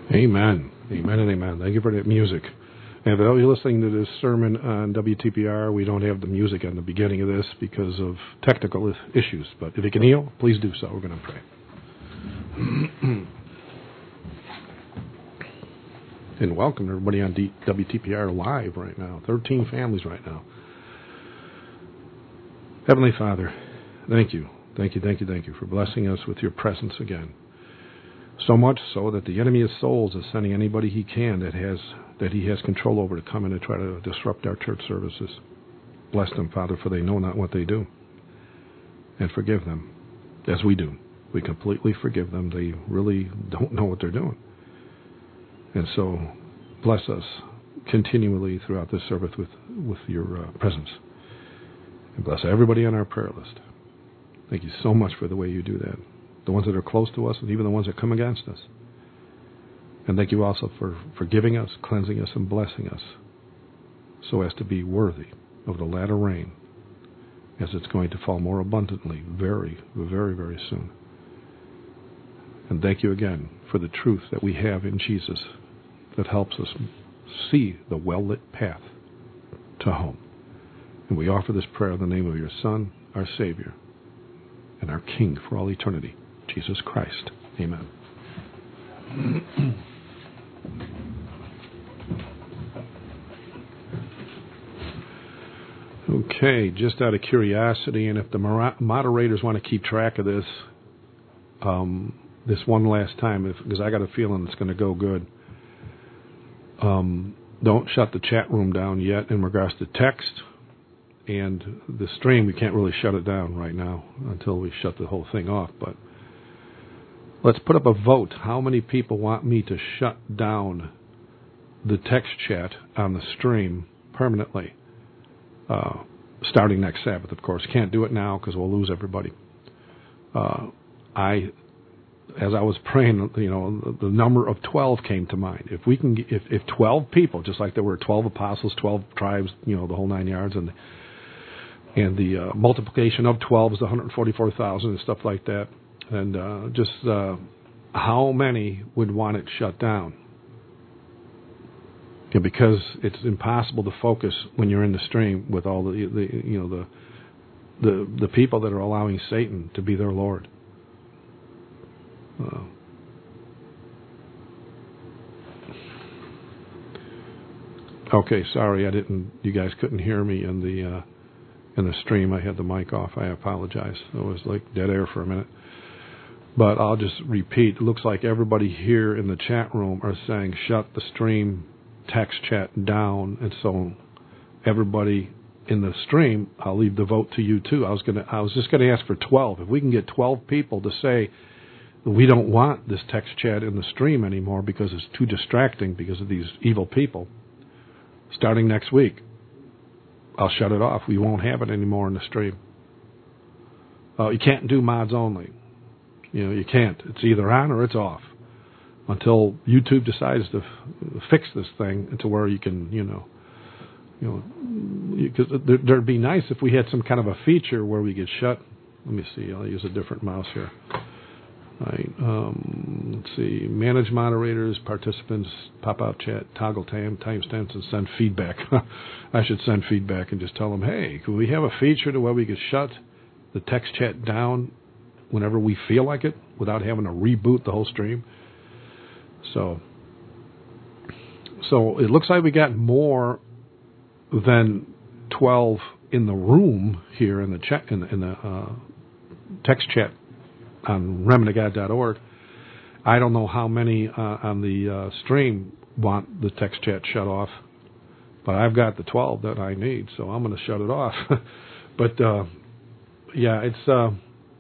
Amen. Amen and amen. Thank you for that music. And if you're listening to this sermon on WTPR, we don't have the music on the beginning of this because of technical issues. But if you can heal, please do so. We're going to pray. And welcome everybody on WTPR Live right now. 13 families right now. Heavenly Father, thank you. Thank you, thank you, thank you for blessing us with your presence again. So much so that the enemy of souls is sending anybody he can that he has control over to come in and try to disrupt our church services. Bless them, Father, for they know not what they do. And forgive them, as we do. We completely forgive them. They really don't know what they're doing. And so, bless us continually throughout this service with your presence. And bless everybody on our prayer list. Thank you so much for the way you do that. The ones that are close to us and even the ones that come against us. And thank you also for forgiving us, cleansing us, and blessing us so as to be worthy of the latter rain as it's going to fall more abundantly very, very, very soon. And thank you again for the truth that we have in Jesus that helps us see the well-lit path to home. And we offer this prayer in the name of your Son, our Savior, and our King for all eternity, Jesus Christ. Amen. Okay, just out of curiosity, and if the moderators want to keep track of this, this one last time, because I got a feeling it's going to go good. Don't shut the chat room down yet in regards to text. And the stream, we can't really shut it down right now until we shut the whole thing off. But let's put up a vote. How many people want me to shut down the text chat on the stream permanently? Starting next Sabbath, of course. Can't do it now because we'll lose everybody. As I was praying, the number of 12 came to mind. If we can, if 12 people, just like there were 12 apostles, 12 tribes, the whole 9 yards, and the multiplication of 12 is 144,000 and stuff like that, and how many would want it shut down? Because it's impossible to focus when you're in the stream with all the people that are allowing Satan to be their Lord. Okay, sorry, you guys couldn't hear me in the stream. I had the mic off. I apologize. It was like dead air for a minute. But I'll just repeat. It looks like everybody here in the chat room are saying shut the stream text chat down, and so everybody in the stream, I'll leave the vote to you too. I was just gonna ask for 12. If we can get 12 people to say we don't want this text chat in the stream anymore because it's too distracting because of these evil people, starting next week, I'll shut it off. We won't have it anymore in the stream. You can't do mods only. You can't. It's either on or it's off until YouTube decides to fix this thing to where you can, because there'd be nice if we had some kind of a feature where we could shut. Let me see. I'll use a different mouse here. Right. Let's see. Manage moderators, participants, pop-out chat, toggle timestamps, and send feedback. I should send feedback and just tell them, hey, could we have a feature to where we could shut the text chat down whenever we feel like it without having to reboot the whole stream? So it looks like we got more than 12 in the room here in the chat, in the text chat on remnantofgod.org. I don't know how many on the stream want the text chat shut off, but I've got the 12 that I need, so I'm going to shut it off. But yeah, it's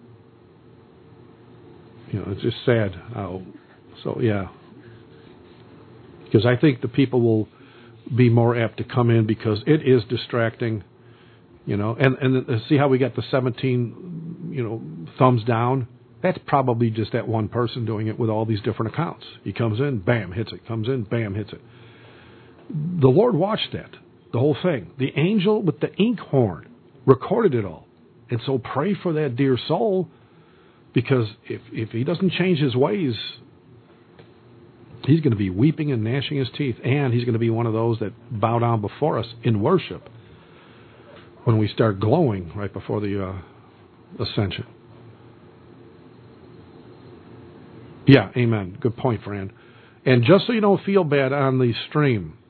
it's just sad how. So yeah, because I think the people will be more apt to come in because it is distracting, and see how we got the 17, thumbs down. That's probably just that one person doing it with all these different accounts. He comes in, bam, hits it. Comes in, bam, hits it. The Lord watched that, the whole thing. The angel with the inkhorn recorded it all. And so pray for that dear soul, because if he doesn't change his ways, He's going to be weeping and gnashing his teeth, and he's going to be one of those that bow down before us in worship when we start glowing right before the ascension. Yeah, amen. Good point, Fran. And just so you don't feel bad on the stream,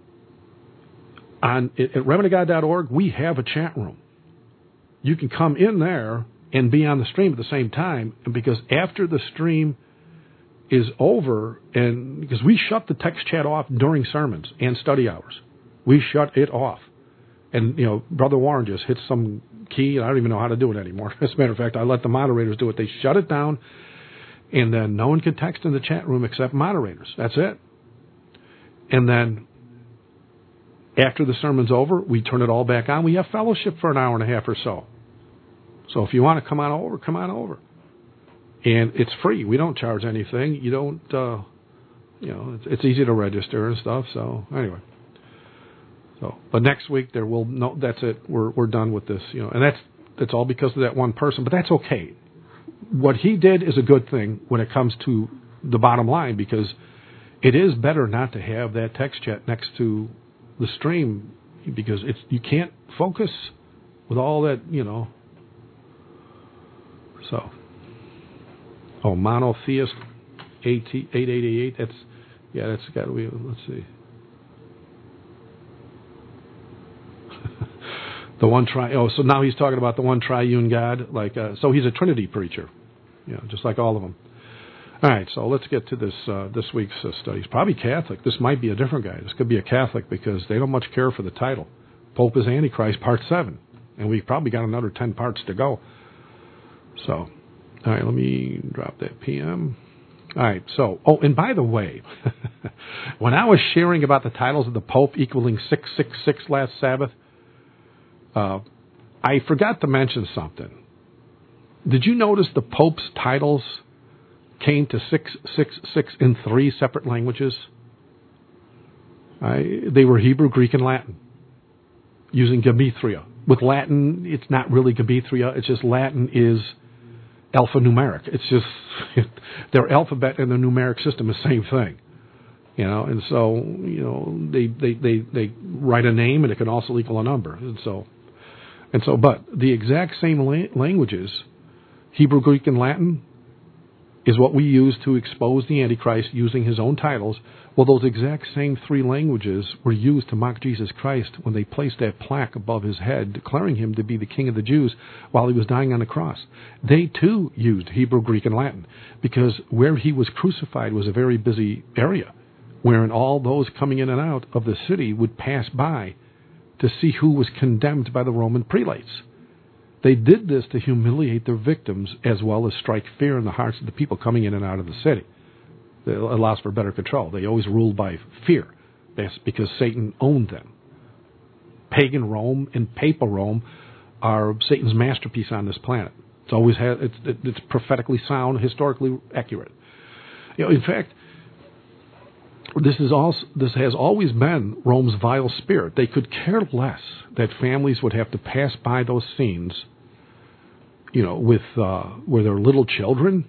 at RemnantGod.org, we have a chat room. You can come in there and be on the stream at the same time, because after the stream is over, and because we shut the text chat off during sermons and study hours, we shut it off. And, Brother Warren just hit some key, and I don't even know how to do it anymore. As a matter of fact, I let the moderators do it. They shut it down, and then no one can text in the chat room except moderators. That's it. And then after the sermon's over, we turn it all back on. We have fellowship for an hour and a half or so. So if you want to come on over, come on over. And it's free. We don't charge anything. You don't, it's easy to register and stuff. So anyway. But next week that's it. We're done with this, and that's all because of that one person. But that's okay. What he did is a good thing when it comes to the bottom line, because it is better not to have that text chat next to the stream, because you can't focus with all that, So, monotheist 8888. That's got to be. Let's see. The one so now he's talking about the one triune God, so he's a Trinity preacher, just like all of them. All right, so let's get to this week's study. He's probably Catholic. This might be a different guy. This could be a Catholic, because they don't much care for the title. Pope is Antichrist, Part 7, and we've probably got another 10 parts to go. So, all right, let me drop that PM. All right, so, and by the way, when I was sharing about the titles of the Pope equaling 666 last Sabbath, I forgot to mention something. Did you notice the Pope's titles came to 666 in 3 separate languages? They were Hebrew, Greek, and Latin, using Gematria. With Latin, it's not really Gematria. It's just Latin is alphanumeric. It's just their alphabet and their numeric system is the same thing. And so, they write a name, and it can also equal a number. But the exact same languages, Hebrew, Greek, and Latin, is what we use to expose the Antichrist using his own titles. Well, those exact same 3 languages were used to mock Jesus Christ when they placed that plaque above his head, declaring him to be the King of the Jews while he was dying on the cross. They, too, used Hebrew, Greek, and Latin, because where he was crucified was a very busy area, wherein all those coming in and out of the city would pass by to see who was condemned by the Roman prelates. They did this to humiliate their victims, as well as strike fear in the hearts of the people coming in and out of the city. It allows for better control. They always ruled by fear. That's because Satan owned them. Pagan Rome and Papal Rome are Satan's masterpiece on this planet. It's prophetically sound, historically accurate. In fact, this has always been Rome's vile spirit. They could care less that families would have to pass by those scenes, with where their little children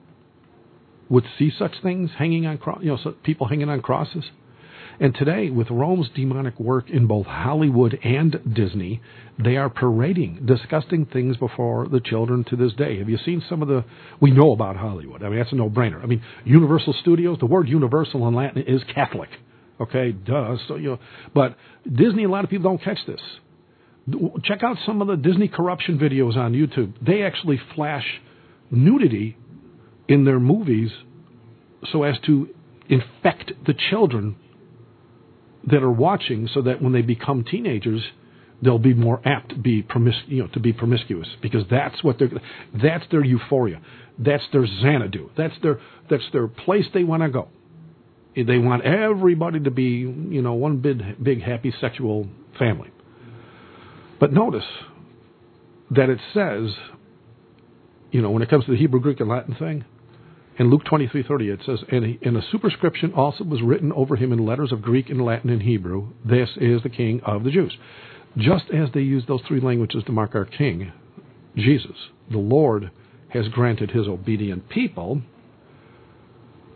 would see such things hanging on people hanging on crosses. And today, with Rome's demonic work in both Hollywood and Disney, they are parading disgusting things before the children to this day. Have you seen some of we know about Hollywood. I mean, that's a no-brainer. I mean, Universal Studios, the word universal in Latin is Catholic. Okay, duh. So, but Disney, a lot of people don't catch this. Check out some of the Disney corruption videos on YouTube. They actually flash nudity in their movies so as to infect the children that are watching, so that when they become teenagers, they'll be more apt to be promiscuous, because that's their euphoria, that's their Xanadu, that's their place they want to go. They want everybody to be one big happy sexual family. But notice that it says, when it comes to the Hebrew, Greek, and Latin thing, in Luke 23:30, it says, and a superscription also was written over him in letters of Greek and Latin and Hebrew. This is the King of the Jews. Just as they used those 3 languages to mark our King, Jesus, the Lord has granted his obedient people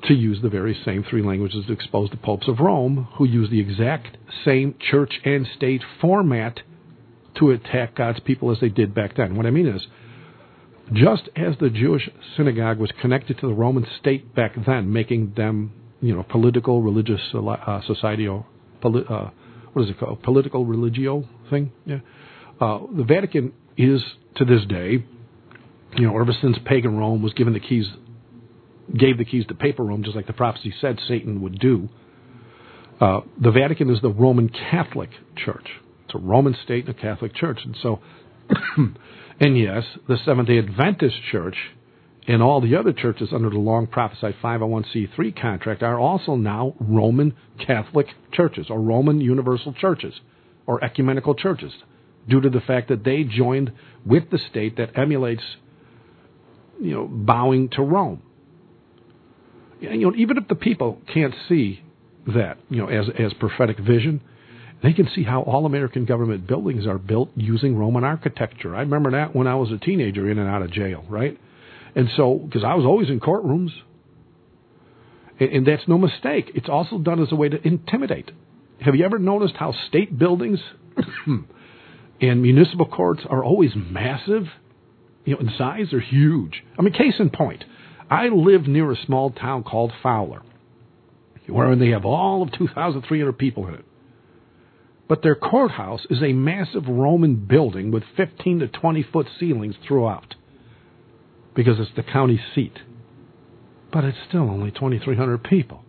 to use the very same three languages that exposed the popes of Rome, who used the exact same church and state format to attack God's people as they did back then. What I mean is, just as the Jewish synagogue was connected to the Roman state back then, making them, political, religious society, what is it called? Political religio thing? Yeah. The Vatican is, to this day, ever since pagan Rome was gave the keys to papal Rome, just like the prophecy said Satan would do, the Vatican is the Roman Catholic Church. It's a Roman state and a Catholic Church. And so, and yes, the Seventh-day Adventist Church and all the other churches under the long prophesied 501c3 contract are also now Roman Catholic churches, or Roman Universal Churches, or ecumenical churches, due to the fact that they joined with the state that emulates, bowing to Rome. And, even if the people can't see that, as prophetic vision, they can see how all American government buildings are built using Roman architecture. I remember that when I was a teenager in and out of jail, right? And so, because I was always in courtrooms, and that's no mistake. It's also done as a way to intimidate. Have you ever noticed how state buildings and municipal courts are always massive? In size, they're huge. I mean, case in point, I live near a small town called Fowler, where they have all of 2,300 people in it. But their courthouse is a massive Roman building with 15 to 20-foot ceilings throughout, because it's the county seat. But it's still only 2,300 people.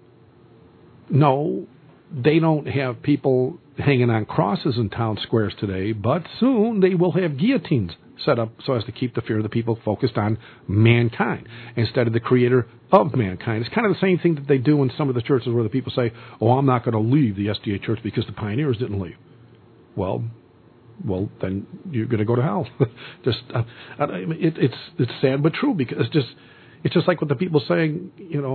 No, they don't have people hanging on crosses in town squares today, but soon they will have guillotines set up so as to keep the fear of the people focused on mankind instead of the creator of mankind. It's kind of the same thing that they do in some of the churches where the people say, I'm not going to leave the SDA church because the pioneers didn't leave. Well, then you're going to go to hell. It's sad but true, because it's just like what the people saying,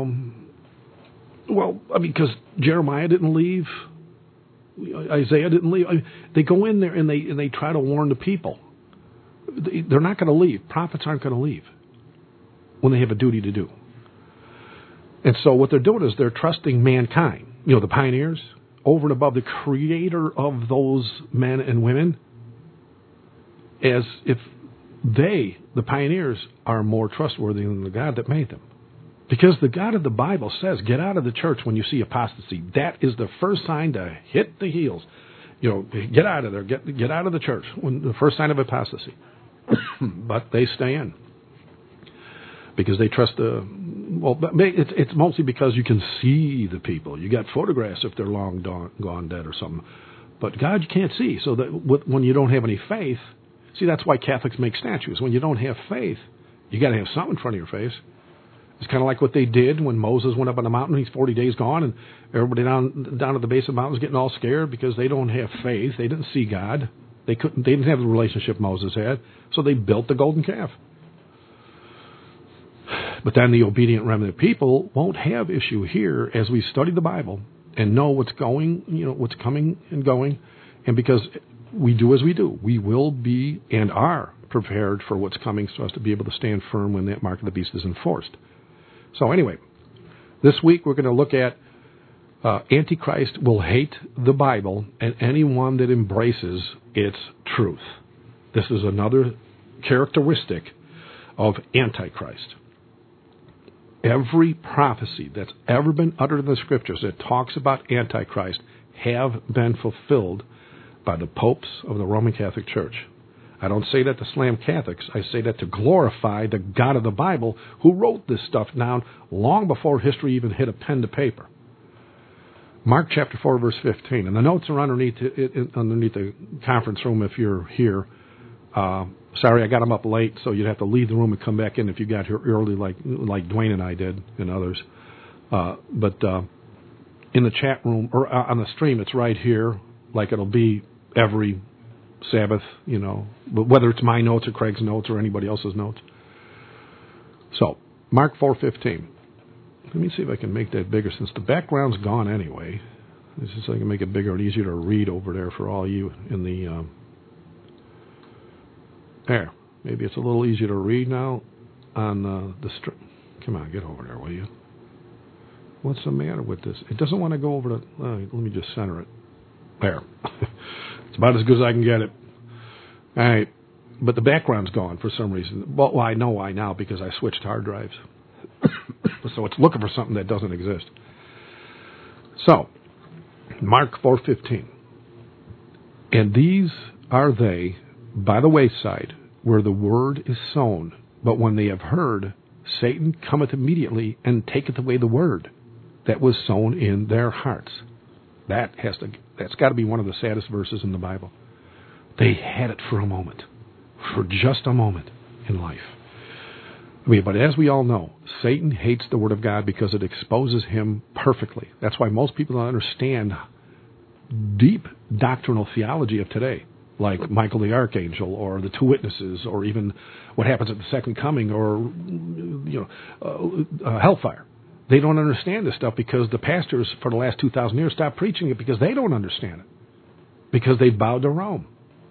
because Jeremiah didn't leave, Isaiah didn't leave. They go in there and they try to warn the people. They're not going to leave. Prophets aren't going to leave when they have a duty to do. And so what they're doing is they're trusting mankind, the pioneers, over and above the creator of those men and women, as if they, the pioneers, are more trustworthy than the God that made them. Because the God of the Bible says, get out of the church when you see apostasy. That is the first sign to hit the heels. Get out of there. Get out of the church when the first sign of apostasy. But they stay in because they trust it's mostly because you can see the people. You got photographs if they're long gone dead or something. But God you can't see. So that when you don't have any faith, see, that's why Catholics make statues. When you don't have faith, you got to have something in front of your face. It's kind of like what they did when Moses went up on the mountain. He's 40 days gone, and everybody down at the base of the mountain was getting all scared because they don't have faith. They didn't see God. They didn't have the relationship Moses had, so they built the golden calf. But then the obedient remnant people won't have issue here as we study the Bible and know what's going, what's coming and going, and because we do as we do, we will be and are prepared for what's coming so as to be able to stand firm when that mark of the beast is enforced. So anyway, this week we're going to look at Antichrist will hate the Bible and anyone that embraces its truth. This is another characteristic of Antichrist. Every prophecy that's ever been uttered in the Scriptures that talks about Antichrist have been fulfilled by the popes of the Roman Catholic Church. I don't say that to slam Catholics. I say that to glorify the God of the Bible who wrote this stuff down long before history even hit a pen to paper. Mark chapter 4, verse 15. And the notes are underneath the conference room if you're here. Sorry, I got them up late, so you'd have to leave the room and come back in if you got here early like Dwayne and I did and others. But in the chat room, or on the stream, it's right here, like it'll be every Sabbath, but whether it's my notes or Craig's notes or anybody else's notes. So, Mark 4:15. Let me see if I can make that bigger since the background's gone anyway. This is so I can make it bigger and easier to read over there for all you in the... there. Maybe it's a little easier to read now on the stream. Come on, get over there, will you? What's the matter with this? It doesn't want to go over to... let me just center it. There. It's about as good as I can get it. All right. But the background's gone for some reason. Well, I know why now, because I switched hard drives. So it's looking for something that doesn't exist. So, Mark 4:15. And these are they by the wayside, where the word is sown. But when they have heard, Satan cometh immediately and taketh away the word that was sown in their hearts. That's got to be one of the saddest verses in the Bible. They had it for a moment, for just a moment in life. But as we all know, Satan hates the Word of God because it exposes him perfectly. That's why most people don't understand deep doctrinal theology of today, like Michael the Archangel, or the two witnesses, or even what happens at the second coming, or hellfire. They don't understand this stuff because the pastors for the last 2,000 years stopped preaching it because they don't understand it, because they bowed to Rome.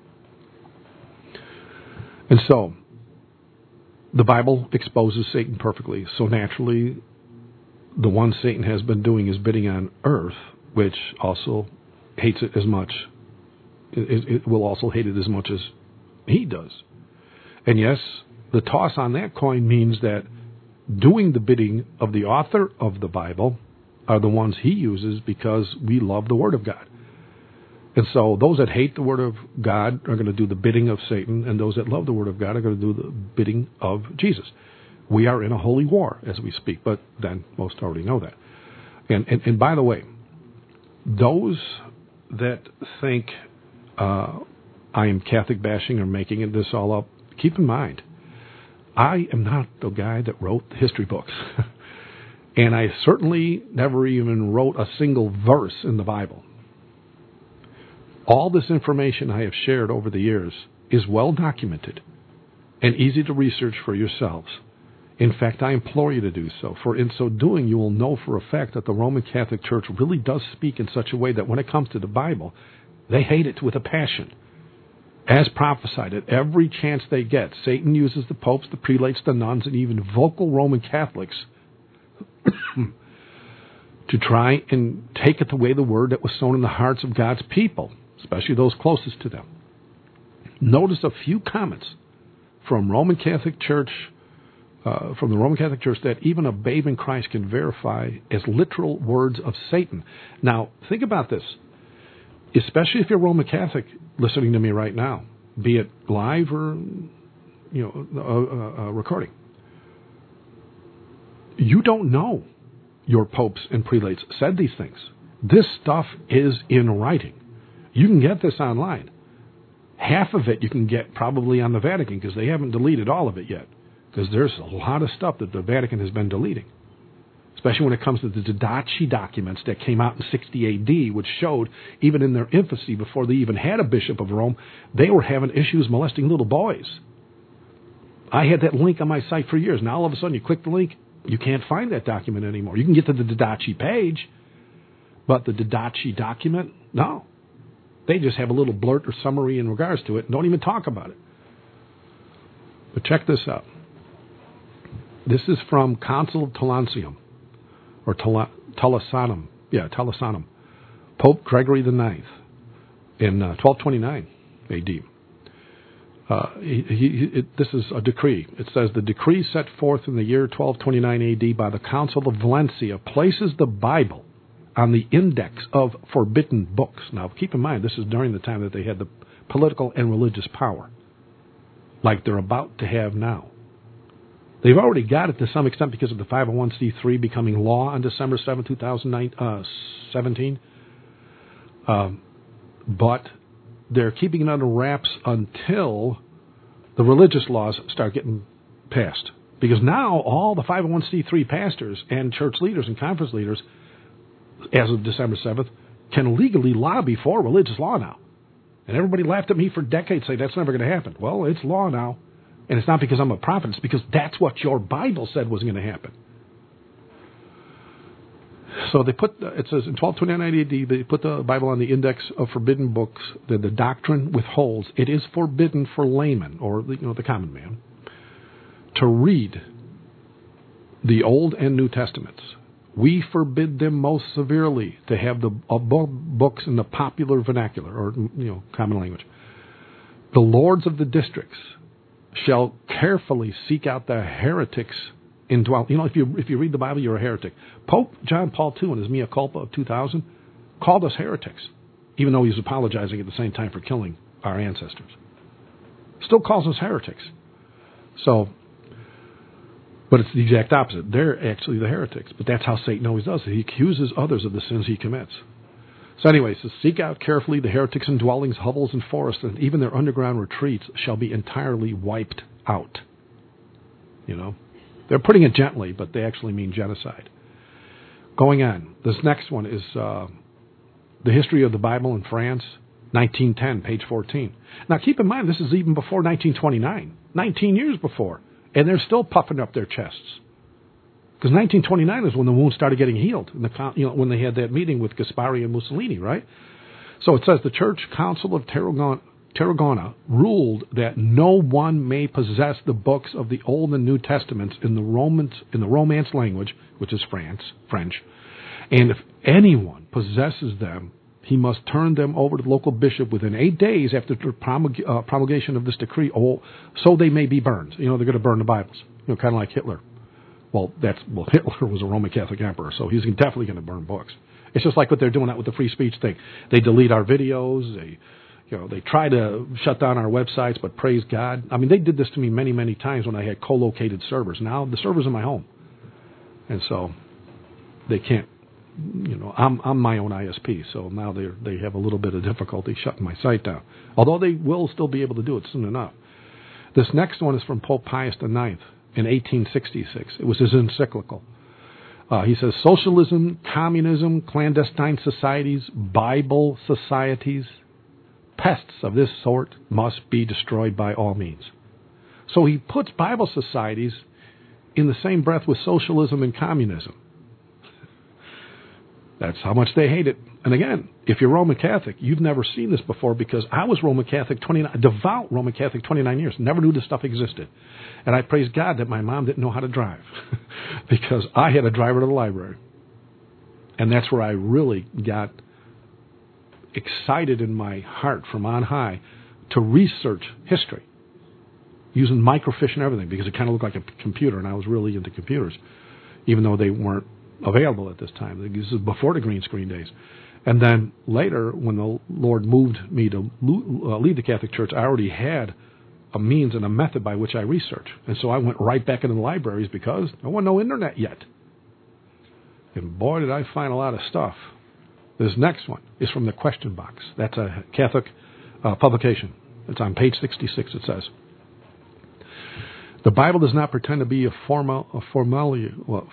And so, the Bible exposes Satan perfectly. So naturally, the one Satan has been doing his bidding on earth, which also hates it as much. It will also hate it as much as he does. And yes, the toss on that coin means that doing the bidding of the author of the Bible are the ones he uses because we love the Word of God. And so those that hate the Word of God are going to do the bidding of Satan, and those that love the Word of God are going to do the bidding of Jesus. We are in a holy war as we speak, but then most already know that. And by the way, those that think I am Catholic bashing or making this all up, keep in mind, I am not the guy that wrote the history books. And I certainly never even wrote a single verse in the Bible. All this information I have shared over the years is well documented and easy to research for yourselves. In fact, I implore you to do so, for in so doing you will know for a fact that the Roman Catholic Church really does speak in such a way that when it comes to the Bible, they hate it with a passion. As prophesied, at every chance they get, Satan uses the popes, the prelates, the nuns, and even vocal Roman Catholics to try and take away the word that was sown in the hearts of God's people, especially those closest to them. Notice a few comments from Roman Catholic Church, from the Roman Catholic Church, that even a babe in Christ can verify as literal words of Satan. Now, think about this. Especially if you're Roman Catholic listening to me right now, be it live or recording. You don't know your popes and prelates said these things. This stuff is in writing. You can get this online. Half of it you can get probably on the Vatican because they haven't deleted all of it yet. Because there's a lot of stuff that the Vatican has been deleting. Especially when it comes to the Didache documents that came out in 60 A.D., which showed, even in their infancy, before they even had a bishop of Rome, they were having issues molesting little boys. I had that link on my site for years. Now all of a sudden you click the link, you can't find that document anymore. You can get to the Didache page, but the Didache document, no. They just have a little blurt or summary in regards to it and don't even talk about it. But check this out. This is from Council of Talancium, or Talasanum. Yeah, Talasanum. Pope Gregory IX in 1229 A.D. This is a decree. It says, the decree set forth in the year 1229 A.D. by the Council of Valencia places the Bible on the index of forbidden books. Now, keep in mind, this is during the time that they had the political and religious power, like they're about to have now. They've already got it to some extent because of the 501c3 becoming law on December 7, 2017. But they're keeping it under wraps until the religious laws start getting passed. Because now all the 501c3 pastors and church leaders and conference leaders, as of December 7th, can legally lobby for religious law now. And everybody laughed at me for decades, saying that's never going to happen. Well, it's law now. And it's not because I'm a prophet, it's because that's what your Bible said was going to happen. So they put, it says in 1229 AD, they put the Bible on the index of forbidden books that the doctrine withholds. It is forbidden for laymen, or the common man, to read the Old and New Testaments, We forbid them most severely to have the above books in the popular vernacular, or common language. The lords of the districts shall carefully seek out the heretics into. If you read the Bible, you're a heretic. Pope John Paul II, in his Mea Culpa of 2000, called us heretics, even though he was apologizing at the same time for killing our ancestors. Still calls us heretics. So, but it's the exact opposite. They're actually the heretics. But that's how Satan always does it. He accuses others of the sins he commits. So anyway, seek out carefully the heretics in dwellings, hovels, and forests, and even their underground retreats shall be entirely wiped out. They're putting it gently, but they actually mean genocide. Going on, this next one is the history of the Bible in France, 1910, page 14. Now keep in mind, this is even before 1929, 19 years before, and they're still puffing up their chests. Because 1929 is when the wounds started getting healed, when they had that meeting with Gaspari and Mussolini, right? So it says the Church Council of Tarragona ruled that no one may possess the books of the Old and New Testaments in the Romance language, which is French, and if anyone possesses them, he must turn them over to the local bishop within 8 days after the promulgation of this decree, so they may be burned. They're going to burn the Bibles, kind of like Hitler. Well, Hitler was a Roman Catholic emperor, so he's definitely going to burn books. It's just like what they're doing out with the free speech thing. They delete our videos. They try to shut down our websites, but praise God. I mean, they did this to me many, many times when I had co-located servers. Now the server's in my home, and so they can't. I'm my own ISP, so now they have a little bit of difficulty shutting my site down. Although they will still be able to do it soon enough. This next one is from Pope Pius IX. In 1866. It was his encyclical. He says, socialism, communism, clandestine societies, Bible societies, pests of this sort must be destroyed by all means. So he puts Bible societies in the same breath with socialism and communism. That's how much they hate it. And again, if you're Roman Catholic, you've never seen this before, because I was Roman Catholic, devout Roman Catholic 29 years, never knew this stuff existed. And I praise God that my mom didn't know how to drive because I had a driver to the library. And that's where I really got excited in my heart from on high to research history using microfiche and everything, because it kind of looked like a computer, and I was really into computers, even though they weren't available at this time. This is before the green screen days. And then later, when the Lord moved me to lead the Catholic Church, I already had a means and a method by which I research. And so I went right back into the libraries because there wasn't no internet yet. And boy, did I find a lot of stuff. This next one is from the Question Box. That's a Catholic publication. It's on page 66, it says, the Bible does not pretend to be a formulary or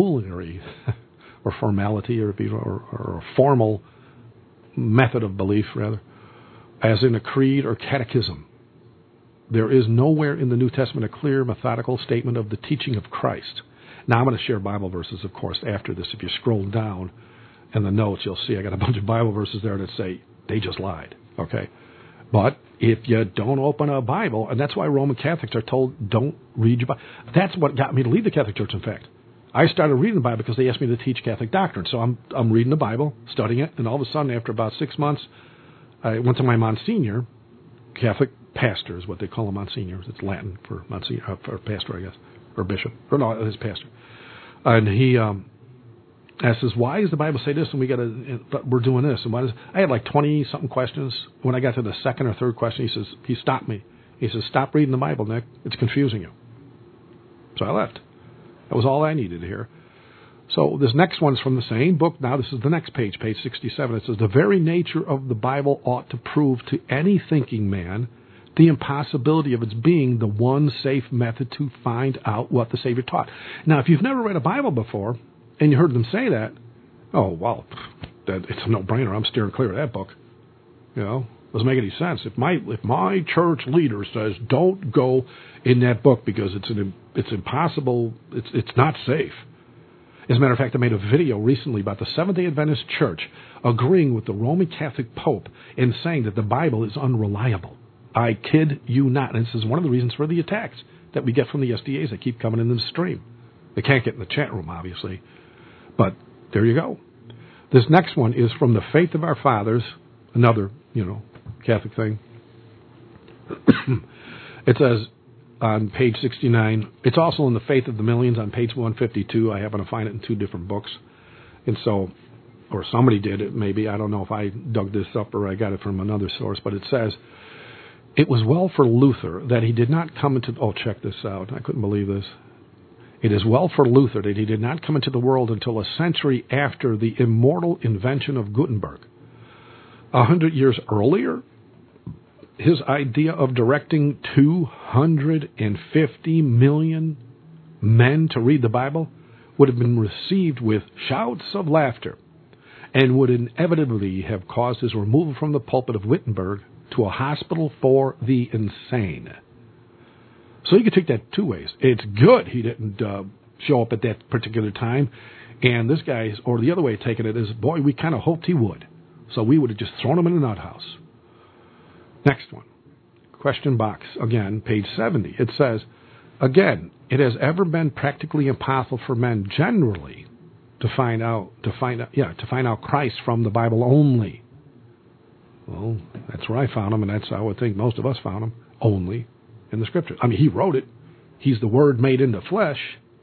formality or a formal method of belief, rather, as in a creed or catechism. There is nowhere in the New Testament a clear, methodical statement of the teaching of Christ. Now, I'm going to share Bible verses, of course, after this. If you scroll down in the notes, you'll see I got a bunch of Bible verses there that say they just lied, okay? But if you don't open a Bible, and that's why Roman Catholics are told don't read your Bible. That's what got me to leave the Catholic Church, in fact. I started reading the Bible because they asked me to teach Catholic doctrine. So I'm reading the Bible, studying it, and all of a sudden, after about 6 months, I went to my Monsignor, Catholic pastor is what they call a Monsignor. It's Latin for Monsignor, for pastor, I guess, or bishop. Or no, his pastor. And he asks us, why does the Bible say this and we're doing this? And I had like 20-something questions. When I got to the second or third question, he stopped me. He says, stop reading the Bible, Nick. It's confusing you. So I left. That was all I needed to hear. So this next one's from the same book. Now this is the next page, page 67. It says, the very nature of the Bible ought to prove to any thinking man the impossibility of its being the one safe method to find out what the Savior taught. Now, if you've never read a Bible before and you heard them say that, oh, well, it's a no-brainer. I'm steering clear of that book. Doesn't make any sense. If my church leader says don't go in that book because it's impossible, it's not safe. As a matter of fact, I made a video recently about the Seventh-day Adventist Church agreeing with the Roman Catholic Pope in saying that the Bible is unreliable. I kid you not. And this is one of the reasons for the attacks that we get from the SDAs that keep coming in the stream. They can't get in the chat room, obviously. But there you go. This next one is from the Faith of Our Fathers, another, Catholic thing. It says on page 69, it's also in the Faith of the Millions on page 152. I happen to find it in two different books. And so, or somebody did it, maybe. I don't know if I dug this up or I got it from another source, but it says, it was well for Luther that he did not come into... Oh, check this out. I couldn't believe this. It is well for Luther that he did not come into the world until a century after the immortal invention of Gutenberg. 100 years earlier, his idea of directing 250 million men to read the Bible would have been received with shouts of laughter and would inevitably have caused his removal from the pulpit of Wittenberg to a hospital for the insane. So you could take that two ways. It's good he didn't show up at that particular time, and this guy's, or the other way of taking it is, boy, we kind of hoped he would. So we would have just thrown him in the nut house. Next one. Question box, again, page 70. It says, again, it has ever been practically impossible for men generally to find out Christ from the Bible only. Well, that's where I found him, and that's how I would think most of us found him, only in the Scriptures. I mean, he wrote it. He's the Word made into flesh.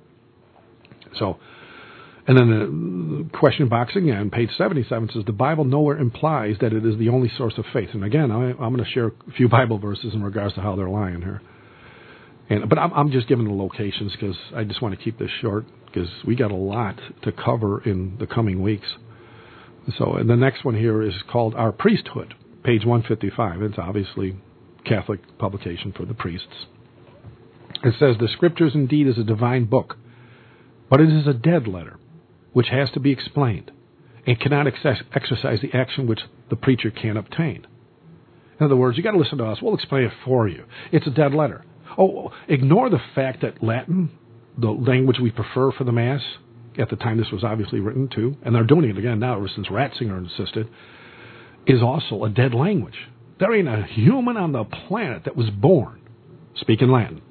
So, and then the question box again, page 77 says, the Bible nowhere implies that it is the only source of faith. And again, I'm going to share a few Bible verses in regards to how they're lying here. But I'm just giving the locations because I just want to keep this short because we got a lot to cover in the coming weeks. So, and the next one here is called Our Priesthood, page 155. It's obviously Catholic publication for the priests. It says, the Scriptures indeed is a divine book, but it is a dead letter, which has to be explained, and cannot exercise the action which the preacher can obtain. In other words, you got to listen to us. We'll explain it for you. It's a dead letter. Oh, ignore the fact that Latin, the language we prefer for the Mass, at the time this was obviously written too, and they're doing it again now ever since Ratzinger insisted, is also a dead language. There ain't a human on the planet that was born speaking Latin.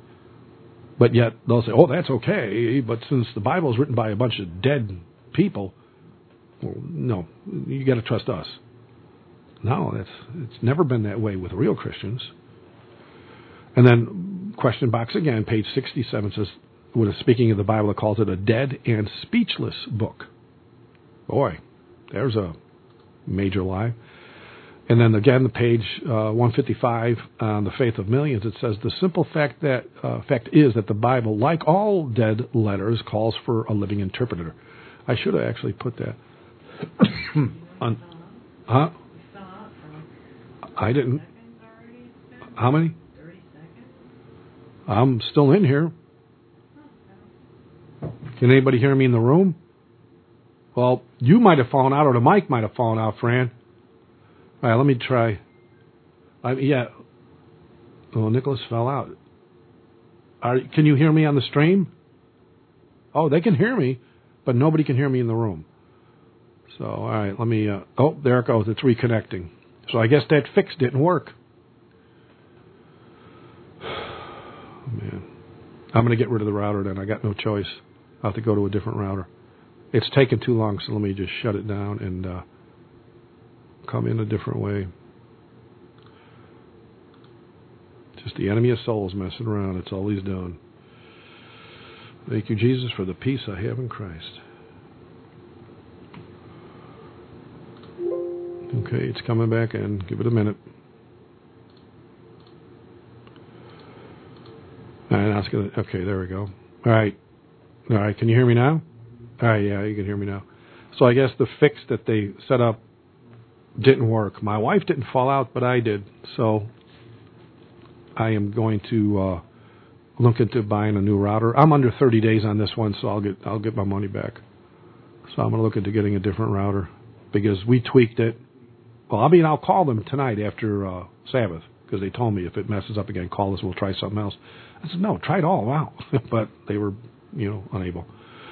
But yet they'll say, oh, that's okay, but since the Bible is written by a bunch of dead people, well, no, you got to trust us. No, it's never been that way with real Christians. And then question box again, page 67 says, when speaking of the Bible, it calls it a dead and speechless book. Boy, there's a major lie. And then again, the page 155 on the Faith of Millions, it says the simple fact is that the Bible, like all dead letters, calls for a living interpreter. I should have actually put that. Huh? I didn't. How many? I'm still in here. Can anybody hear me in the room? Well, you might have fallen out, or the mic might have fallen out, Fran. All right, let me try. Yeah. Oh, Nicholas fell out. Can you hear me on the stream? Oh, they can hear me, but nobody can hear me in the room. So, all right, let me... oh, there it goes. It's reconnecting. So I guess that fix didn't work. Oh, man. I'm going to get rid of the router then. I got no choice. I'll have to go to a different router. It's taken too long, so let me just shut it down and come in a different way. Just the enemy of souls messing around. That's all he's doing. Thank you, Jesus, for the peace I have in Christ. Okay, it's coming back in. Give it a minute. All right, now it's gonna. Okay, there we go. All right, can you hear me now? All right, yeah, you can hear me now. So I guess the fix that they set up didn't work. My wife didn't fall out, but I did. So I am going to look into buying a new router. I'm under 30 days on this one, so I'll get my money back. So I'm going to look into getting a different router because we tweaked it. Well, I'll call them tonight after Sabbath because they told me if it messes up again, call us. We'll try something else. I said, no, try it all. Wow. But they were, unable.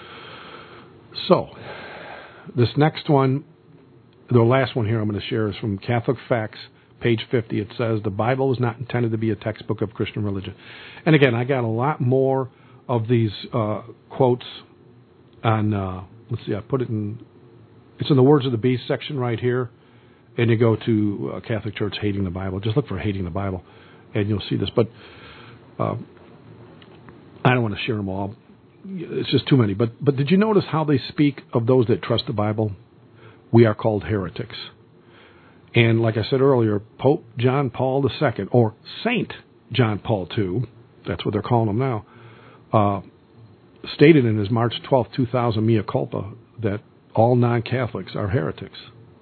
So this next one, the last one here I'm going to share is from Catholic Facts, page 50. It says, the Bible is not intended to be a textbook of Christian religion. And again, I got a lot more of these quotes on let's see, I put it in, it's in the Words of the Beast section right here, and you go to Catholic Church Hating the Bible. Just look for Hating the Bible, and you'll see this. But I don't want to share them all. It's just too many. But did you notice how they speak of those that trust the Bible? We are called heretics. And like I said earlier, Pope John Paul II, or Saint John Paul II, that's what they're calling him now, stated in his March 12, 2000 mea culpa that all non-Catholics are heretics.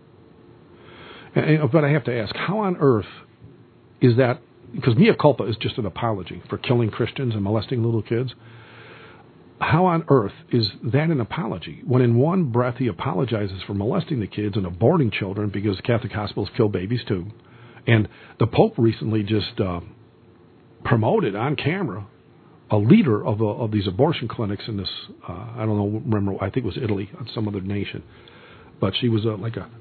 But I have to ask, how on earth is that? Because mea culpa is just an apology for killing Christians and molesting little kids. How on earth is that an apology when in one breath he apologizes for molesting the kids and aborting children because Catholic hospitals kill babies too? And the Pope recently just promoted on camera a leader of these abortion clinics in this, I don't know, remember, I think it was Italy, some other nation. But she was like a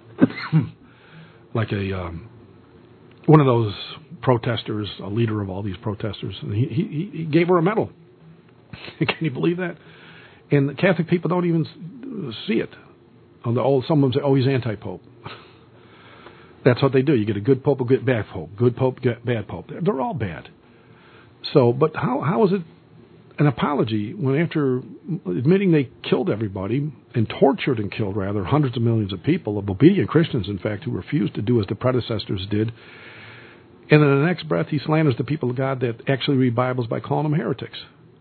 one of those protesters, a leader of all these protesters. And he gave her a medal. Can you believe that? And the Catholic people don't even see it. Some of them say, oh, he's anti-pope. That's what they do. You get a good pope, a good bad pope. Good pope, bad pope. They're all bad. So, but how is it an apology when after admitting they killed everybody and tortured and killed, rather, hundreds of millions of people, of obedient Christians, in fact, who refused to do as the predecessors did, and in the next breath he slanders the people of God that actually read Bibles by calling them heretics?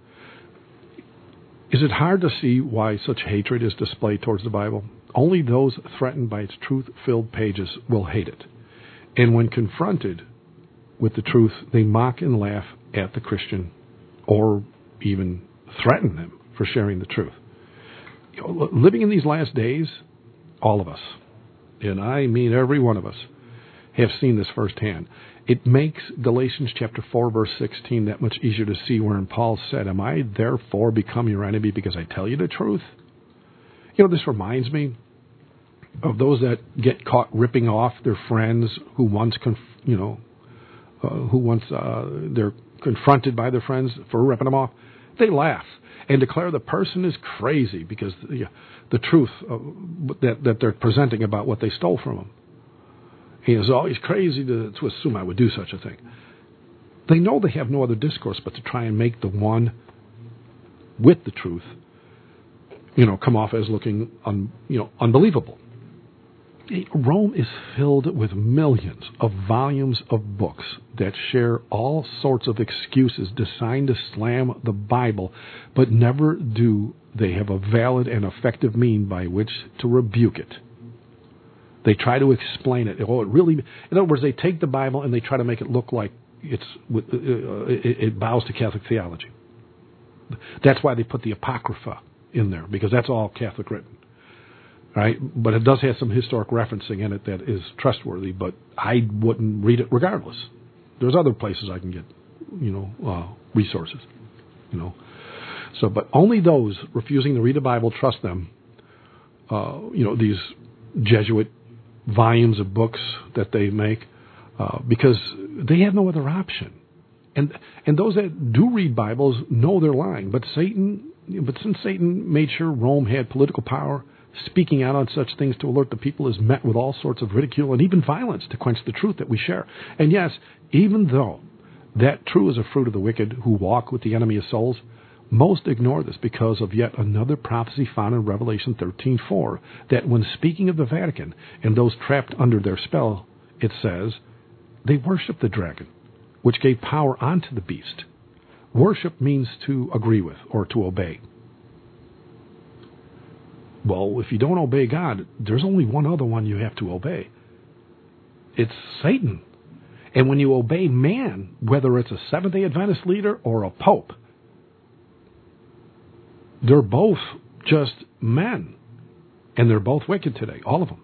Is it hard to see why such hatred is displayed towards the Bible? Only those threatened by its truth-filled pages will hate it. And when confronted with the truth, they mock and laugh at the Christian or even threaten them for sharing the truth. You know, living in these last days, all of us, and I mean every one of us, have seen this firsthand. It makes Galatians chapter 4, verse 16 that much easier to see, wherein Paul said, am I therefore become your enemy because I tell you the truth? You know, this reminds me of those that get caught ripping off their friends who once, they're confronted by their friends for ripping them off. They laugh and declare the person is crazy because the truth that they're presenting about what they stole from them. He is always crazy to assume I would do such a thing. They know they have no other discourse but to try and make the one with the truth, come off as looking, unbelievable. Rome is filled with millions of volumes of books that share all sorts of excuses designed to slam the Bible, but never do they have a valid and effective mean by which to rebuke it. They try to explain it. In other words, they take the Bible and they try to make it look like it bows to Catholic theology. That's why they put the Apocrypha in there, because that's all Catholic written. Right? But it does have some historic referencing in it that is trustworthy, but I wouldn't read it regardless. There's other places I can get, resources, So, but only those refusing to read the Bible trust them, these Jesuit volumes of books that they make, because they have no other option. And those that do read Bibles know they're lying. But since Satan made sure Rome had political power, speaking out on such things to alert the people is met with all sorts of ridicule and even violence to quench the truth that we share. And yes, even though that true is a fruit of the wicked who walk with the enemy of souls, most ignore this because of yet another prophecy found in Revelation 13:4, that when speaking of the Vatican and those trapped under their spell, it says, they worship the dragon, which gave power unto the beast. Worship means to agree with or to obey. Well, if you don't obey God, there's only one other one you have to obey. It's Satan. And when you obey man, whether it's a Seventh-day Adventist leader or a pope, they're both just men. And they're both wicked today, all of them.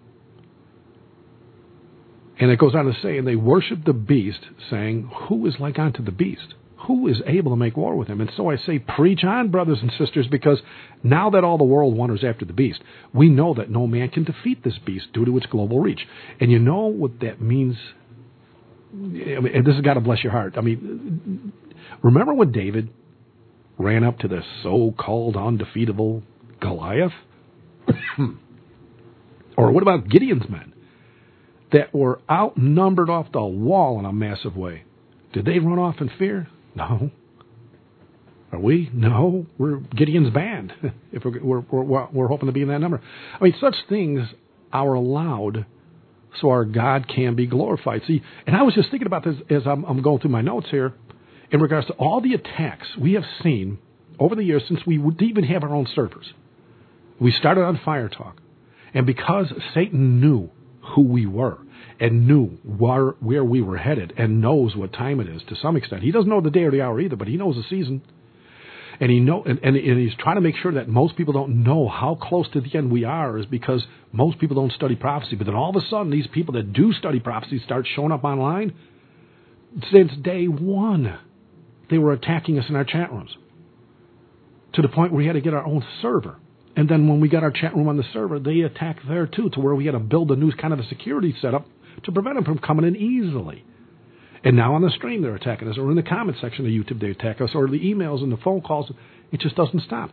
And it goes on to say, and they worship the beast, saying, who is like unto the beast? Who is able to make war with him? And so I say, preach on, brothers and sisters, because now that all the world wanders after the beast, we know that no man can defeat this beast due to its global reach. And you know what that means? And this has got to bless your heart. Remember when David ran up to the so-called undefeatable Goliath? Or what about Gideon's men that were outnumbered off the wall in a massive way? Did they run off in fear? No. Are we? No. We're Gideon's band. If we're hoping to be in that number. I mean, such things are allowed so our God can be glorified. See, and I was just thinking about this as I'm going through my notes here in regards to all the attacks we have seen over the years since we didn't even have our own servers. We started on Fire Talk. And because Satan knew who we were and knew where we were headed and knows what time it is to some extent. He doesn't know the day or the hour either, but he knows the season. And he's trying to make sure that most people don't know how close to the end we are, is because most people don't study prophecy. But then all of a sudden, these people that do study prophecy start showing up online. Since day one, they were attacking us in our chat rooms to the point where we had to get our own server. And then when we got our chat room on the server, they attacked there too, to where we had to build a new kind of a security setup to prevent them from coming in easily. And now on the stream, they're attacking us, or in the comment section of YouTube, they attack us, or the emails and the phone calls. It just doesn't stop.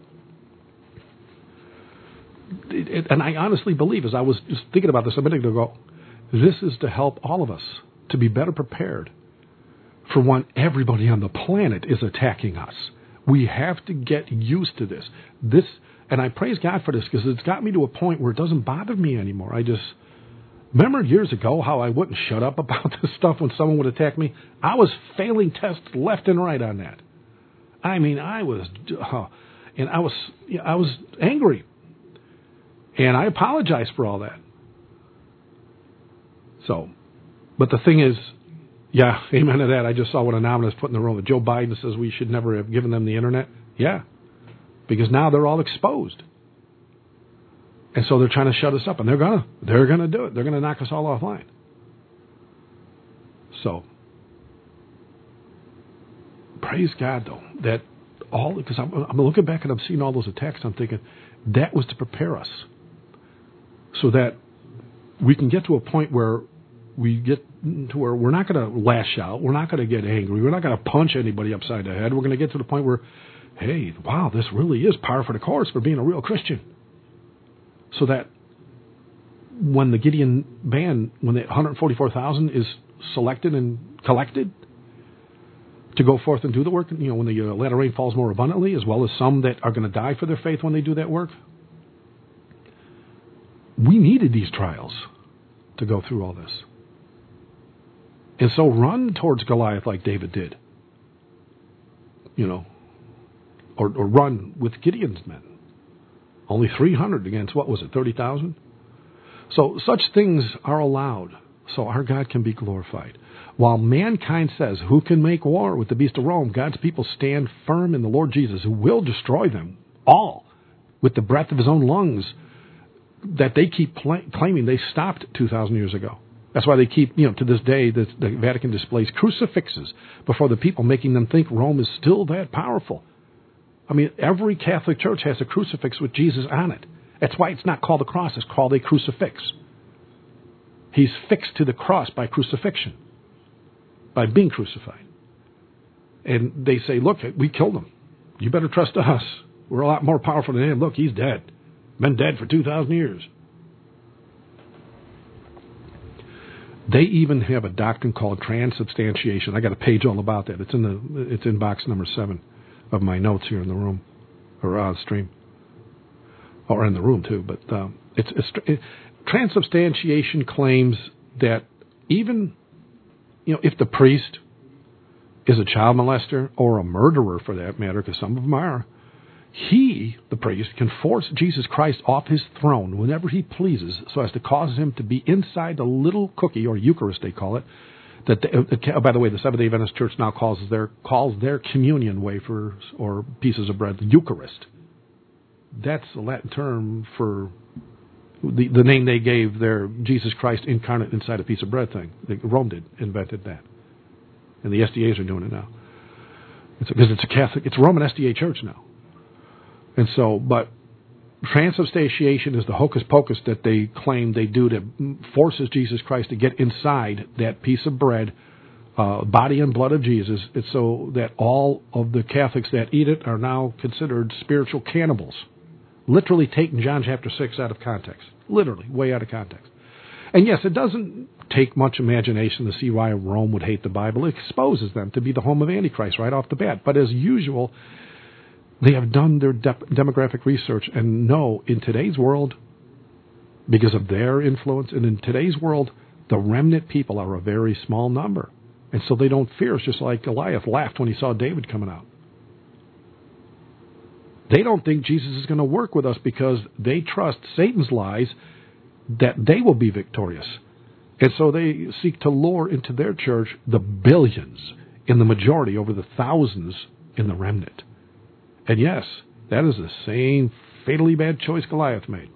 And I honestly believe, as I was just thinking about this a minute ago, this is to help all of us to be better prepared for when everybody on the planet is attacking us. We have to get used to this. And I praise God for this, because it's got me to a point where it doesn't bother me anymore. I just remember years ago how I wouldn't shut up about this stuff when someone would attack me. I was failing tests left and right on that. I mean, I was angry, and I apologized for all that. So, but the thing is, yeah, amen to that. I just saw what Anonymous put in the room. That Joe Biden says we should never have given them the internet. Yeah, because now they're all exposed. And so they're trying to shut us up, and they're gonna do it. They're gonna knock us all offline. So praise God, though, that because I'm looking back and I'm seeing all those attacks. I'm thinking that was to prepare us so that we can get to a point where we get to where we're not going to lash out, we're not going to get angry, we're not going to punch anybody upside the head. We're going to get to the point where, hey, wow, this really is par for the course for being a real Christian. So that when the Gideon band, when the 144,000 is selected and collected to go forth and do the work, when the latter rain falls more abundantly, as well as some that are going to die for their faith when they do that work, we needed these trials to go through all this. And so run towards Goliath like David did, or run with Gideon's men. Only 300 against, 30,000? So such things are allowed so our God can be glorified. While mankind says, who can make war with the beast of Rome, God's people stand firm in the Lord Jesus, who will destroy them all with the breath of his own lungs that they keep claiming they stopped 2,000 years ago. That's why they keep, to this day, the Vatican displays crucifixes before the people, making them think Rome is still that powerful. I mean, every Catholic church has a crucifix with Jesus on it. That's why it's not called a cross, it's called a crucifix. He's fixed to the cross by crucifixion, by being crucified. And they say, look, we killed him. You better trust us. We're a lot more powerful than him. Look, he's dead. Been dead for 2,000 years. They even have a doctrine called transubstantiation. I got a page all about that. It's in box number 7 of my notes here in the room, or on stream, or in the room too. But transubstantiation claims that even if the priest is a child molester or a murderer, for that matter, because some of them are, he, the priest, can force Jesus Christ off his throne whenever he pleases, so as to cause him to be inside the little cookie, or Eucharist they call it. By the way, the Seventh-day Adventist Church now calls their communion wafers or pieces of bread the Eucharist. That's the Latin term for the name they gave their Jesus Christ incarnate inside a piece of bread thing. Rome invented that, and the SDAs are doing it now. Because it's a Catholic, it's a Roman SDA church now. And so, but transubstantiation is the hocus pocus that they claim they do that forces Jesus Christ to get inside that piece of bread, body and blood of Jesus. It's so that all of the Catholics that eat it are now considered spiritual cannibals, literally taken John chapter 6 out of context. Literally, way out of context. And yes, it doesn't take much imagination to see why Rome would hate the Bible. It exposes them to be the home of Antichrist right off the bat. But as usual, they have done their demographic research and know in today's world, because of their influence, and in today's world, the remnant people are a very small number. And so they don't fear. It's just like Goliath laughed when he saw David coming out. They don't think Jesus is going to work with us because they trust Satan's lies that they will be victorious. And so they seek to lure into their church the billions in the majority over the thousands in the remnant. And yes, that is the same fatally bad choice Goliath made.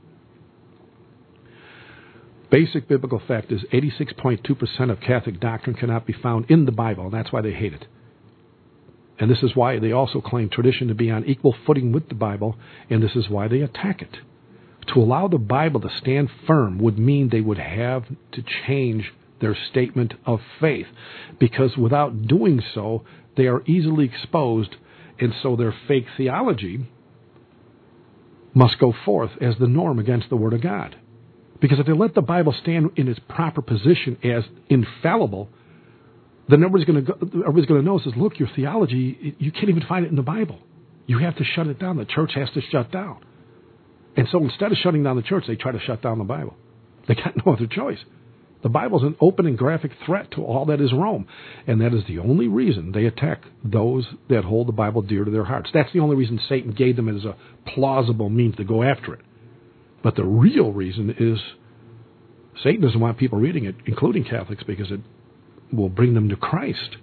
Basic biblical fact is 86.2% of Catholic doctrine cannot be found in the Bible, and that's why they hate it. And this is why they also claim tradition to be on equal footing with the Bible, and this is why they attack it. To allow the Bible to stand firm would mean they would have to change their statement of faith, because without doing so, they are easily exposed, and so their fake theology must go forth as the norm against the Word of God. Because if they let the Bible stand in its proper position as infallible, then everybody's going to know, says, look, your theology, you can't even find it in the Bible. You have to shut it down. The church has to shut down. And so instead of shutting down the church, they try to shut down the Bible. They got no other choice. The Bible is an open and graphic threat to all that is Rome. And that is the only reason they attack those that hold the Bible dear to their hearts. That's the only reason Satan gave them as a plausible means to go after it. But the real reason is Satan doesn't want people reading it, including Catholics, because it will bring them to Christ.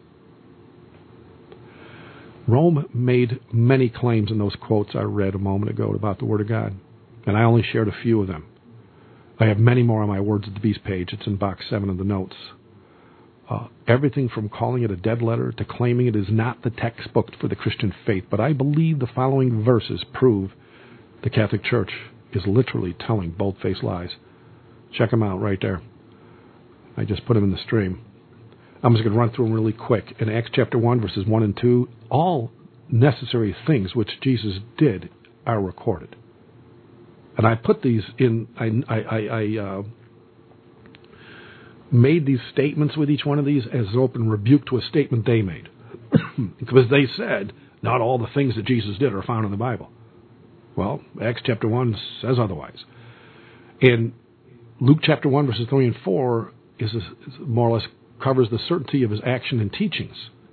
Rome made many claims in those quotes I read a moment ago about the Word of God, and I only shared a few of them. I have many more on my Words of the Beast page. It's in box 7 of the notes. Everything from calling it a dead letter to claiming it is not the textbook for the Christian faith. But I believe the following verses prove the Catholic Church is literally telling bold-faced lies. Check them out right there. I just put them in the stream. I'm just going to run through them really quick. In Acts chapter 1, verses 1 and 2, all necessary things which Jesus did are recorded. And I put these in, I made these statements with each one of these as an open rebuke to a statement they made. Because they said, not all the things that Jesus did are found in the Bible. Well, Acts chapter 1 says otherwise. And Luke chapter 1, verses 3 and 4 is more or less covers the certainty of his action and teachings.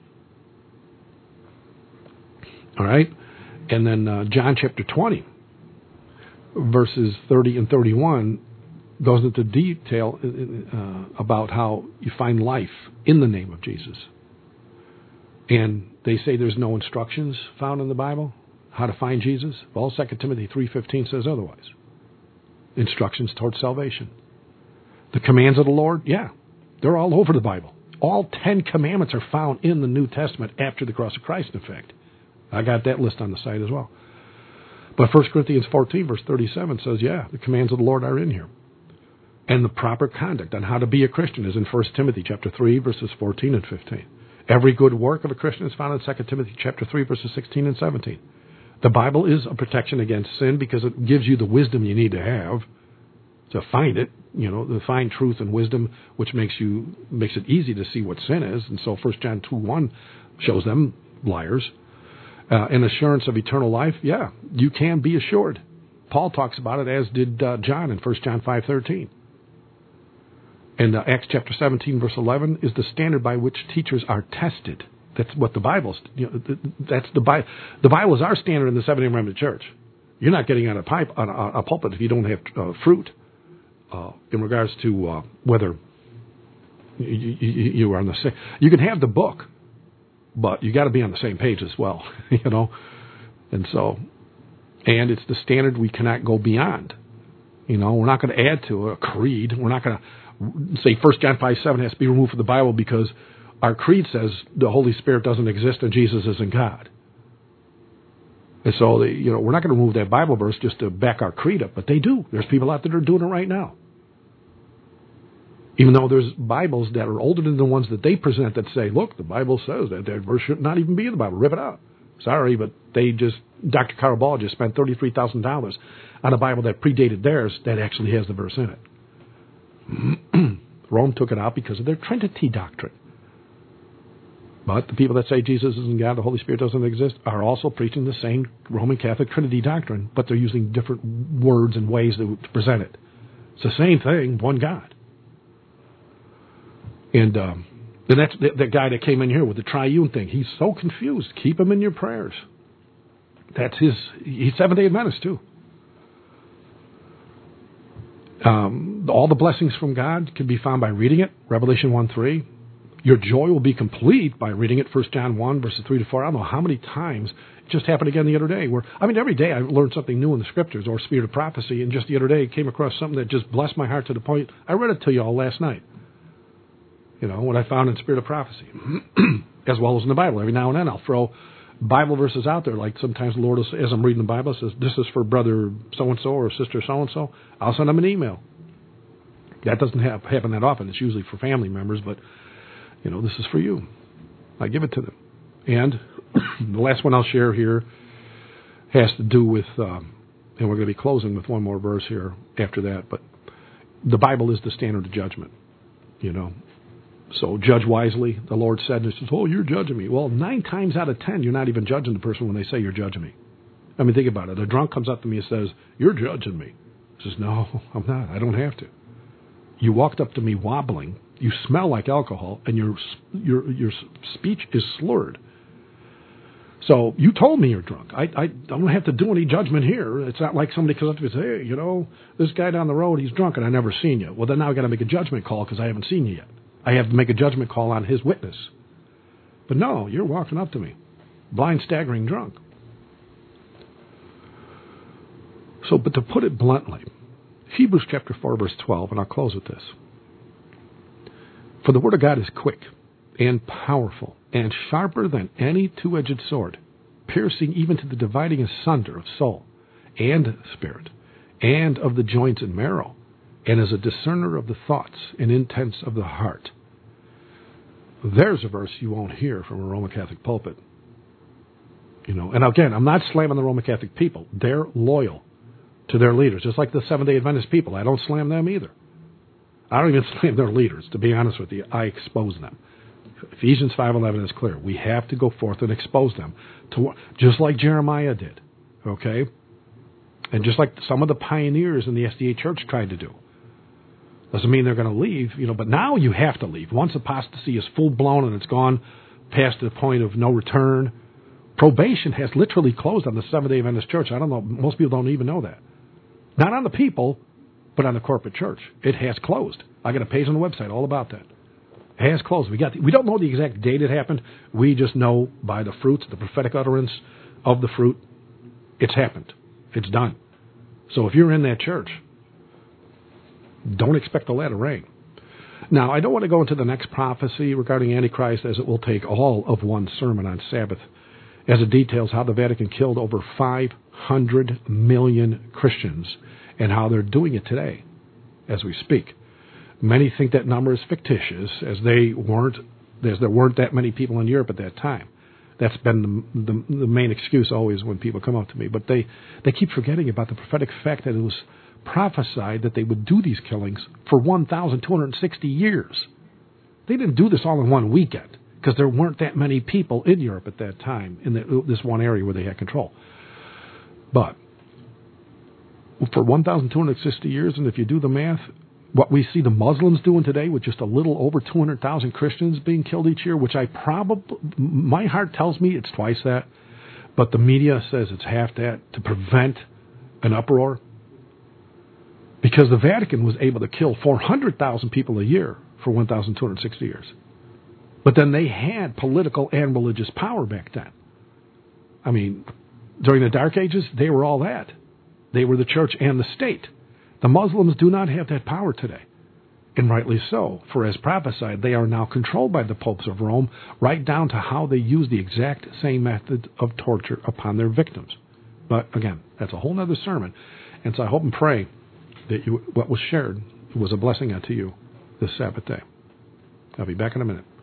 All right? And then John chapter 20, verses 30 and 31 goes into detail about how you find life in the name of Jesus. And they say there's no instructions found in the Bible how to find Jesus. Well, 2 Timothy 3:15 says otherwise. Instructions towards salvation. The commands of the Lord, yeah, they're all over the Bible. All 10 commandments are found in the New Testament after the cross of Christ, in fact. I got that list on the site as well. But 1 Corinthians 14, verse 37 says, yeah, the commands of the Lord are in here. And the proper conduct on how to be a Christian is in 1 Timothy chapter 3, verses 14 and 15. Every good work of a Christian is found in 2 Timothy chapter 3, verses 16 and 17. The Bible is a protection against sin because it gives you the wisdom you need to have to find it, to find truth and wisdom, which makes it easy to see what sin is. And so 1 John 2:1 shows them liars. An assurance of eternal life, yeah, you can be assured. Paul talks about it, as did John in 1 John 5:13. And Acts chapter 17, verse 11 is the standard by which teachers are tested. That's what the Bible's. That's the Bible. The Bible is our standard in the Seventh-day Remnant Church. You're not getting on a pulpit if you don't have fruit in regards to whether you are on the same. You can have the book, but you got to be on the same page as well, And so, and it's the standard we cannot go beyond. We're not going to add to a creed. We're not going to say 1 John 5:7 has to be removed from the Bible because our creed says the Holy Spirit doesn't exist and Jesus isn't God. And so, we're not going to remove that Bible verse just to back our creed up, but they do. There's people out there that are doing it right now. Even though there's Bibles that are older than the ones that they present that say, look, the Bible says that verse should not even be in the Bible. Rip it out. Sorry, but Dr. Karl Ball just spent $33,000 on a Bible that predated theirs that actually has the verse in it. Rome took it out because of their Trinity doctrine. But the people that say Jesus isn't God, the Holy Spirit doesn't exist, are also preaching the same Roman Catholic Trinity doctrine, but they're using different words and ways to present it. It's the same thing, one God. And that's the guy that came in here with the triune thing. He's so confused. Keep him in your prayers. He's Seventh-day Adventist too. All the blessings from God can be found by reading it, Revelation 1:3. Your joy will be complete by reading it, 1 John 1, verses 3 to 4. I don't know how many times. It just happened again the other day. Every day I learned something new in the Scriptures or Spirit of Prophecy, and just the other day I came across something that just blessed my heart to the point, I read it to you all last night. What I found in Spirit of Prophecy, as well as in the Bible. Every now and then I'll throw Bible verses out there, like sometimes the Lord, as I'm reading the Bible, says, this is for brother so-and-so or sister so-and-so. I'll send them an email. That doesn't happen that often. It's usually for family members, but, this is for you. I give it to them. And the last one I'll share here has to do with, and we're going to be closing with one more verse here after that, but the Bible is the standard of judgment, So judge wisely, the Lord said, and he says, oh, you're judging me. Well, 9 times out of 10, you're not even judging the person when they say you're judging me. I mean, think about it. A drunk comes up to me and says, you're judging me. He says, no, I'm not. I don't have to. You walked up to me wobbling. You smell like alcohol, and your speech is slurred. So you told me you're drunk. I don't have to do any judgment here. It's not like somebody comes up to me and says, hey, this guy down the road, he's drunk, and I never seen you. Well, then now I've got to make a judgment call because I haven't seen you yet. I have to make a judgment call on his witness. But no, you're walking up to me, blind, staggering drunk. So, but to put it bluntly, Hebrews chapter 4, verse 12, and I'll close with this. For the word of God is quick and powerful and sharper than any two-edged sword, piercing even to the dividing asunder of soul and spirit and of the joints and marrow, and is a discerner of the thoughts and intents of the heart. There's a verse you won't hear from a Roman Catholic pulpit. And again, I'm not slamming the Roman Catholic people. They're loyal to their leaders, just like the Seventh-day Adventist people. I don't slam them either. I don't even slam their leaders, to be honest with you. I expose them. Ephesians 5:11 is clear. We have to go forth and expose them, just like Jeremiah did, okay? And just like some of the pioneers in the SDA church tried to do. Doesn't mean they're going to leave, but now you have to leave. Once apostasy is full-blown and it's gone past the point of no return, probation has literally closed on the Seventh-day Adventist church. I don't know, most people don't even know that. Not on the people, but on the corporate church. It has closed. I got a page on the website all about that. It has closed. We don't know the exact date it happened. We just know by the fruits, the prophetic utterance of the fruit, it's happened. It's done. So if you're in that church, don't expect the latter rain. Now, I don't want to go into the next prophecy regarding Antichrist, as it will take all of one sermon on Sabbath, as it details how the Vatican killed over 500 million Christians and how they're doing it today as we speak. Many think that number is fictitious, as there weren't that many people in Europe at that time. That's been the main excuse always when people come up to me. But they keep forgetting about the prophetic fact that it was prophesied that they would do these killings for 1,260 years. They didn't do this all in one weekend because there weren't that many people in Europe at that time in this one area where they had control. But for 1,260 years, and if you do the math, what we see the Muslims doing today with just a little over 200,000 Christians being killed each year, which my heart tells me it's twice that, but the media says it's half that to prevent an uproar. Because the Vatican was able to kill 400,000 people a year for 1,260 years. But then they had political and religious power back then. I mean, during the Dark Ages, they were all that. They were the church and the state. The Muslims do not have that power today. And rightly so, for as prophesied, they are now controlled by the popes of Rome, right down to how they use the exact same method of torture upon their victims. But again, that's a whole other sermon. And so I hope and pray that what was shared was a blessing unto you this Sabbath day. I'll be back in a minute.